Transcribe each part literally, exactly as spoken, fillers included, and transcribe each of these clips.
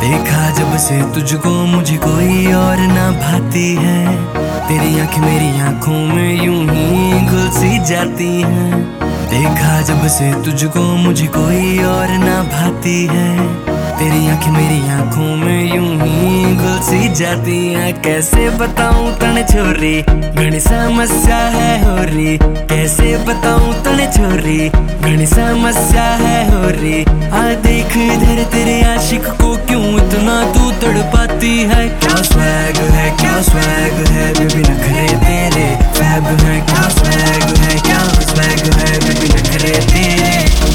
देखा जब से तुझको मुझे कोई और ना भाती है। तेरी आंखें मेरी आंखों में यूं ही घुल सी जाती हैं। देखा जब से तुझको मुझे कोई और ना भाती है। तेरी आंखें मेरी आंखों में यूं ही घुल सी जाती हैं। कैसे बताऊं तने छोरी घनी समस्या है हो रही। कैसे बताऊं तने छोरी घनी समस्या है हो रही। आ देख इधर तेरे आशिक को क्यों इतना तू तड़पाती है। क्या स्वैग है क्या स्वैग है बेबी नखरे तेरे फैब है। क्या स्वैग है क्या स्वैग है बेबी नखरे तेरे।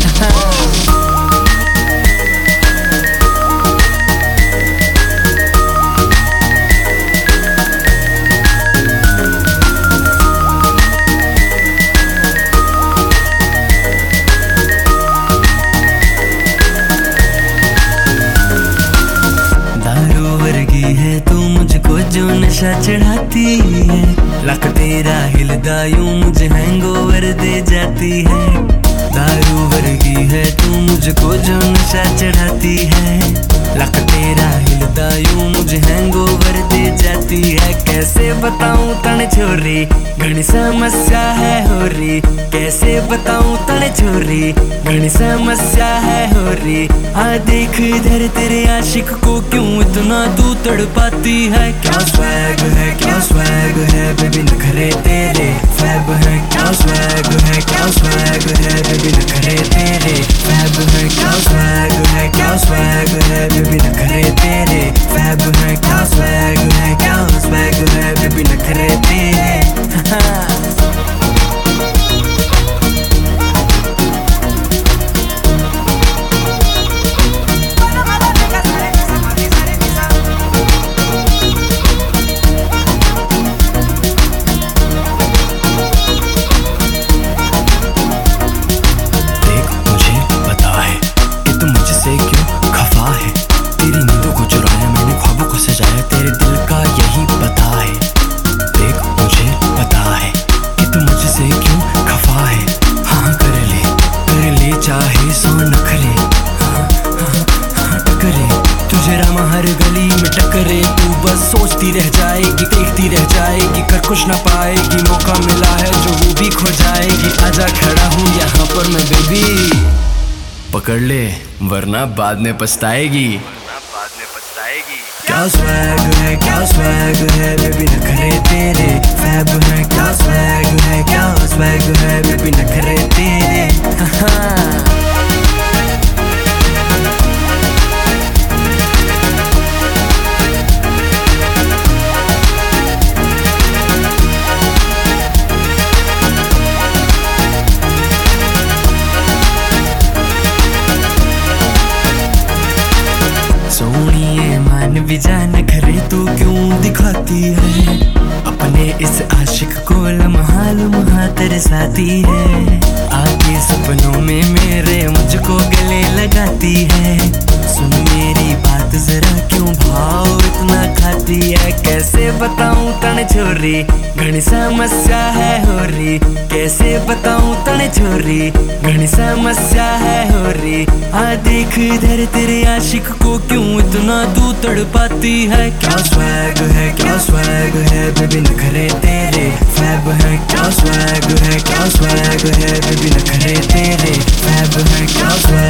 है तू मुझको जो नशा चढ़ाती है। लक तेरा हिलदा यूं मुझे हैंगओवर दे जाती है। दारू वर्गी है तू मुझको जो नशा चढ़ाती है। लक तेरा हिलदा यूं मुझे हैंगओवर दे जाती है। कैसे बताऊं तने छोरी घनी समस्या है हो रही। कैसे बताऊं तने छोरी घनी समस्या है हो रही। आ देख इधर तेरे आशिक को क्यों इतना तू तड़पाती है। क्या स्वैग है क्या स्वैग है बेबी नखरे तेरे फैब है। क्या स्वैग है क्या स्वैग है बेबी नखरे तेरे फैब है। क्या स्वैग है क्या स्वैग है बेबी नखरे तेरे फैब है। क्या स्वैग है क्या स्वैग है बेबी नखरे तेरे। चाहे सो नखरे हाँ, हाँ, हाँ, टकरे तुझे रामा हर गली में टकरे। तू बस सोचती रह जाएगी देखती रह जाएगी कर कुछ ना पाएगी। मौका मिला है जो वो भी खो जाएगी। आजा खड़ा हूँ यहाँ पर मैं बेबी पकड़ ले वरना बाद में पछताएगी। बाद में पछताएगी। क्या स्वैग है क्या स्वैग है बेबी नखरे तेरे फैब है। क्या स्वैग है क्या स्वैग है बेबी नखरे तेरे। सोनिए मान भी जान खरे तू क्यों दिखाती है। अपने इस आशिक को लम्हा लम्हा तरसाती है। आके सपनों में मेरे मुझको गले लगाती है। सुन मेरी बात जरा क्यों भाव इतना खाती है। कैसे बताऊं तने छोरी घनी समस्या है हो रही। कैसे बताऊं तने छोरी घनी समस्या है हो रही। आ देख इधर तेरे आशिक को क्यों इतना तू तड़पाती है। क्या स्वैग है क्या स्वैग है बेबी नखरे तेरे फैब है। क्या स्वैग है क्या स्वैग है बेबी नखरे तेरे फैब है। क्या स्वैग